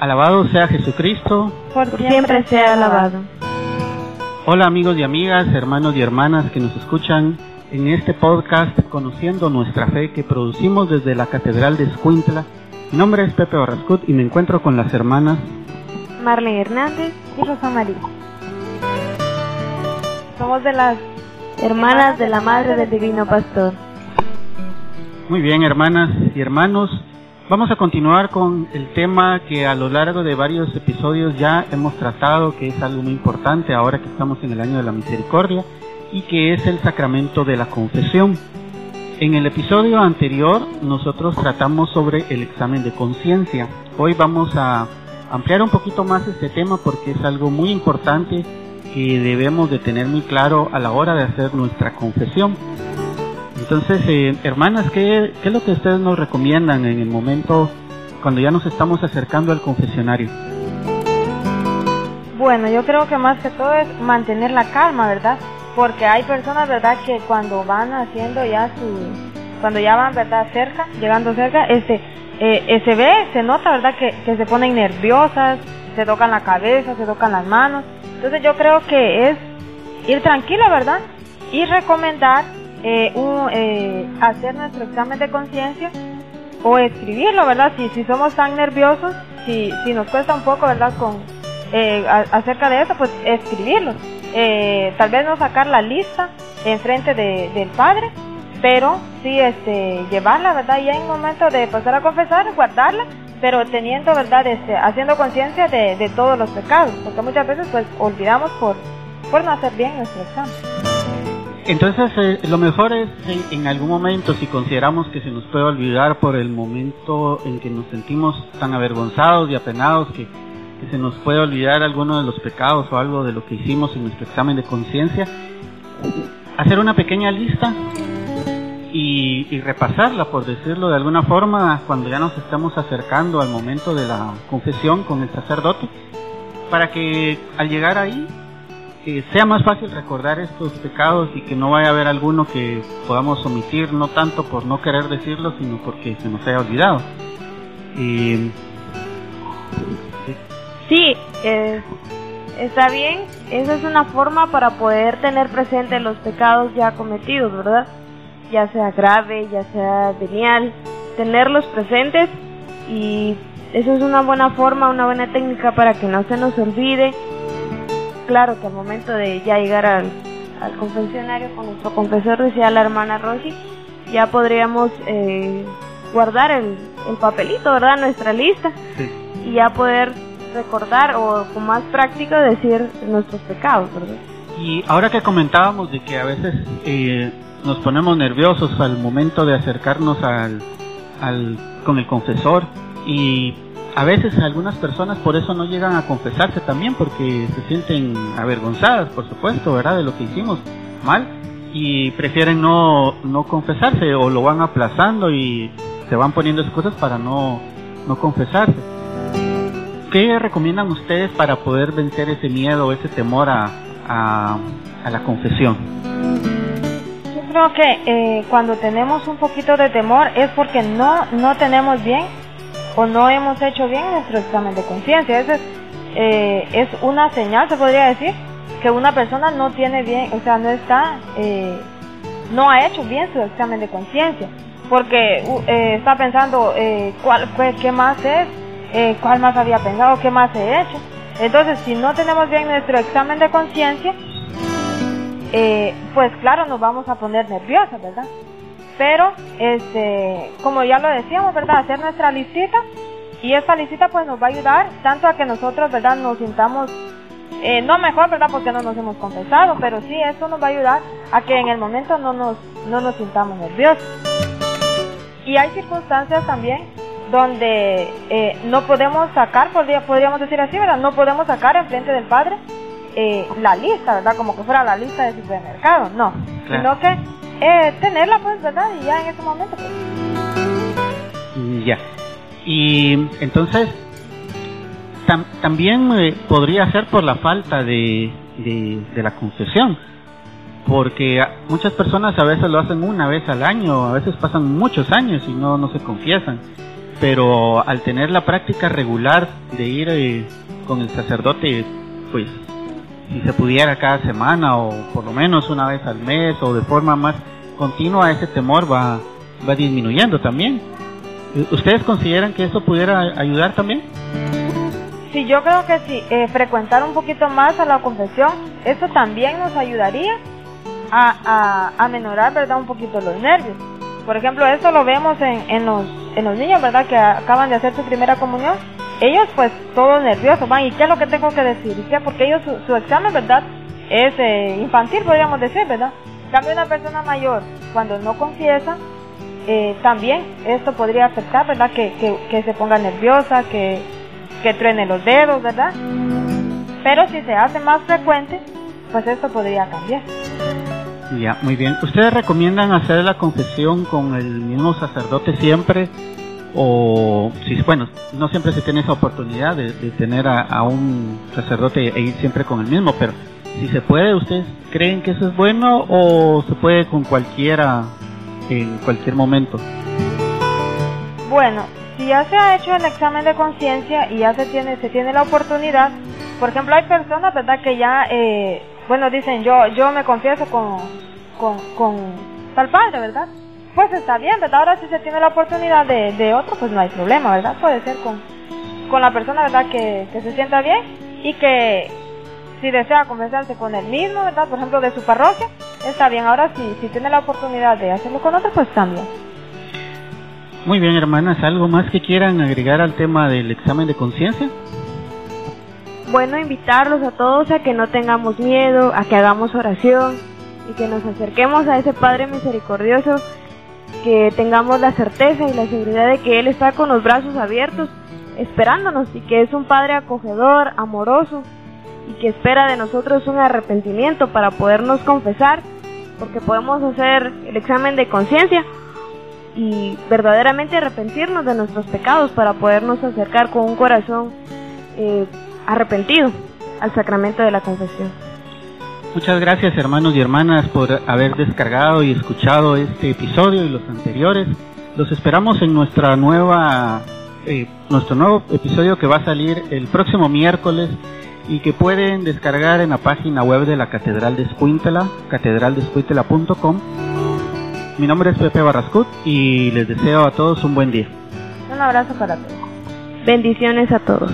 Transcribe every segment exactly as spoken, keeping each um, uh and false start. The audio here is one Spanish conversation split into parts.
Alabado sea Jesucristo. Por siempre sea alabado. Hola amigos y amigas, hermanos y hermanas que nos escuchan en este podcast Conociendo Nuestra Fe que producimos desde la Catedral de Escuintla. Mi nombre es Pepe Barrascut y me encuentro con las hermanas Marlene Hernández y Rosa María. Somos de las hermanas de la Madre del Divino Pastor. Muy bien, hermanas y hermanos, vamos a continuar con el tema que a lo largo de varios episodios ya hemos tratado, que es algo muy importante ahora que estamos en el año de la misericordia, y que es el sacramento de la confesión. En el episodio anterior nosotros tratamos sobre el examen de conciencia. Hoy vamos a ampliar un poquito más este tema porque es algo muy importante que debemos de tener muy claro a la hora de hacer nuestra confesión. Entonces, eh, hermanas, ¿qué, ¿qué es lo que ustedes nos recomiendan en el momento cuando ya nos estamos acercando al confesionario? Bueno, yo creo que más que todo es mantener la calma, ¿verdad? Porque hay personas, ¿verdad?, que cuando van haciendo ya su... Cuando ya van, ¿verdad?, cerca, llegando cerca, este, eh, eh, se ve, se nota, ¿verdad?, que, que se ponen nerviosas, se tocan la cabeza, se tocan las manos. Entonces yo creo que es ir tranquila, ¿verdad? Y recomendar Eh, un, eh, hacer nuestro examen de conciencia o escribirlo, ¿verdad? Si, si somos tan nerviosos, si, si nos cuesta un poco, ¿verdad? Con, eh, a, acerca de eso, pues escribirlo. Eh, tal vez no sacar la lista enfrente de, del Padre, pero sí este, llevarla, ¿verdad? Y en el momento de pasar a confesar, guardarla, pero teniendo, ¿verdad? Este, haciendo conciencia de, de todos los pecados, porque muchas veces pues olvidamos por, por no hacer bien nuestro examen. Entonces, eh, lo mejor es en, en algún momento, si consideramos que se nos puede olvidar por el momento en que nos sentimos tan avergonzados y apenados que, que se nos puede olvidar alguno de los pecados o algo de lo que hicimos en nuestro examen de conciencia, hacer una pequeña lista y, y repasarla, por decirlo de alguna forma, cuando ya nos estamos acercando al momento de la confesión con el sacerdote, para que al llegar ahí, que sea más fácil recordar estos pecados y que no vaya a haber alguno que podamos omitir, no tanto por no querer decirlo, sino porque se nos haya olvidado. Y... Sí, eh, está bien, esa es una forma para poder tener presente los pecados ya cometidos, ¿verdad? Ya sea grave, ya sea venial, tenerlos presentes, y eso es una buena forma, una buena técnica para que no se nos olvide. Claro que al momento de ya llegar al, al confesionario con nuestro confesor, decía la hermana Rosy, ya podríamos eh, guardar el, el papelito, ¿verdad? Nuestra lista, sí. Y ya poder recordar o con más práctica decir nuestros pecados, ¿verdad? Y ahora que comentábamos de que a veces eh, nos ponemos nerviosos al momento de acercarnos al, al con el confesor, y a veces algunas personas por eso no llegan a confesarse también, porque se sienten avergonzadas, por supuesto, ¿verdad?, de lo que hicimos mal, y prefieren no, no confesarse, o lo van aplazando y se van poniendo excusas para no, no confesarse. ¿Qué recomiendan ustedes para poder vencer ese miedo, ese temor a, a, a la confesión? Yo creo que eh, cuando tenemos un poquito de temor es porque no, no tenemos bien o no hemos hecho bien nuestro examen de conciencia. Eso es, eh, es una señal, se podría decir, que una persona no tiene bien, o sea, no está, eh, no ha hecho bien su examen de conciencia, porque eh, está pensando eh, cuál, pues, qué más es, eh, cuál más había pensado, qué más he hecho. Entonces, si no tenemos bien nuestro examen de conciencia, eh, pues claro, nos vamos a poner nerviosos, ¿verdad? Pero, este, como ya lo decíamos, ¿verdad?, hacer nuestra listita, y esta listita pues nos va a ayudar tanto a que nosotros, ¿verdad?, nos sintamos, eh, no mejor, ¿verdad?, porque no nos hemos confesado, pero sí, esto nos va a ayudar a que en el momento no nos, no nos sintamos nerviosos. Y hay circunstancias también donde eh, no podemos sacar, podría, podríamos decir así, ¿verdad?, no podemos sacar enfrente del Padre eh, la lista, ¿verdad?, como que fuera la lista de supermercado, no, claro. Sino que Eh, tenerla pues, ¿verdad? Y ya en ese momento pues. Ya. Y entonces tam, también eh, podría ser por la falta de, de, de la confesión, porque muchas personas a veces lo hacen una vez al año, a veces pasan muchos años y no, no se confiesan. pero al tener la práctica regular de ir eh, con el sacerdote, pues si se pudiera cada semana o por lo menos una vez al mes o de forma más continua, ese temor va, va disminuyendo también. ¿Ustedes consideran que eso pudiera ayudar también? Sí, yo creo que sí, eh, frecuentar un poquito más a la confesión, eso también nos ayudaría a, a, a menorar, ¿verdad?, un poquito los nervios. Por ejemplo, esto lo vemos en, en, los, en los niños, ¿verdad?, que acaban de hacer su primera comunión. Ellos pues todos nerviosos van, ¿y qué es lo que tengo que decir? ¿Y qué? Porque ellos su, su examen, ¿verdad?, es eh, infantil, podríamos decir, ¿verdad? En cambio, una persona mayor, cuando no confiesa, eh, también esto podría afectar, ¿verdad?, que, que, que se ponga nerviosa, que, que truene los dedos, ¿verdad? Pero si se hace más frecuente, pues esto podría cambiar. Ya, muy bien. ¿Ustedes recomiendan hacer la confesión con el mismo sacerdote siempre? O, si, bueno, no siempre se tiene esa oportunidad de, de tener a, a un sacerdote e ir siempre con el mismo, pero si se puede, ¿ustedes creen que eso es bueno o se puede con cualquiera en cualquier momento? Bueno, si ya se ha hecho el examen de conciencia y ya se tiene se tiene la oportunidad, por ejemplo, hay personas, ¿verdad?, que ya, eh, bueno, dicen, yo yo me confieso con, con, con tal padre, ¿verdad? Pues está bien, ¿verdad? Ahora si se tiene la oportunidad de, de otro, pues no hay problema, ¿verdad? Puede ser con, con la persona, ¿verdad?, que, que se sienta bien y que si desea confesarse con el mismo, ¿verdad?, por ejemplo, de su parroquia, está bien. Ahora si, si tiene la oportunidad de hacerlo con otro, pues también. Muy bien, hermanas, ¿algo más que quieran agregar al tema del examen de conciencia? Bueno, invitarlos a todos a que no tengamos miedo, a que hagamos oración y que nos acerquemos a ese Padre misericordioso, que tengamos la certeza y la seguridad de que Él está con los brazos abiertos esperándonos y que es un Padre acogedor, amoroso y que espera de nosotros un arrepentimiento para podernos confesar, porque podemos hacer el examen de conciencia y verdaderamente arrepentirnos de nuestros pecados para podernos acercar con un corazón eh, arrepentido al sacramento de la confesión. Muchas gracias, hermanos y hermanas, por haber descargado y escuchado este episodio y los anteriores. Los esperamos en nuestra nueva, eh, nuestro nuevo episodio que va a salir el próximo miércoles y que pueden descargar en la página web de la Catedral de Escuintla, catedral de escuintla punto com. Mi nombre es Pepe Barrascut y les deseo a todos un buen día. Un abrazo para todos. Bendiciones a todos.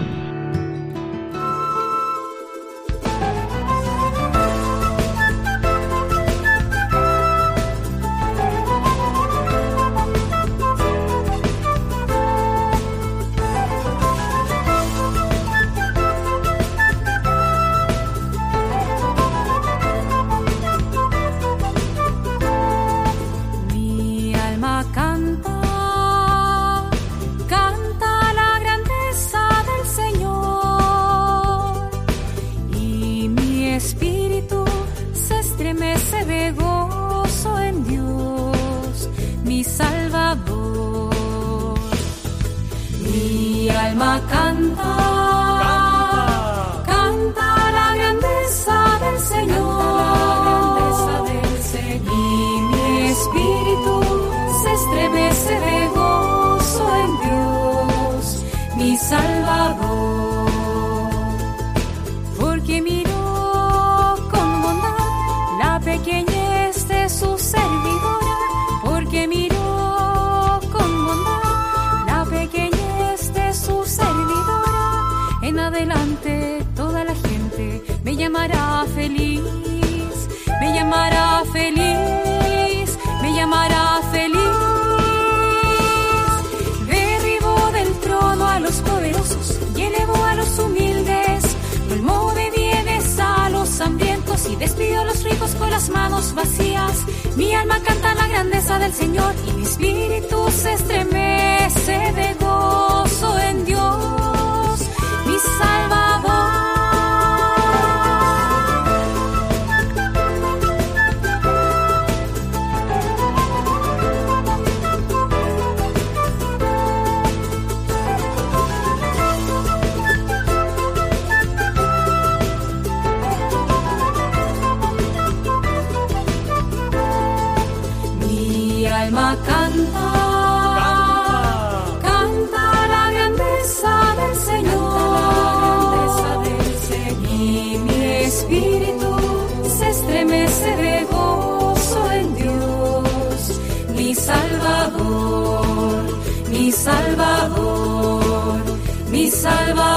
Despido a los ricos con las manos vacías. Mi alma canta la grandeza del Señor y mi espíritu se estremece de gozo en Dios, mi Salvador. Mi alma canta, canta, Salvador.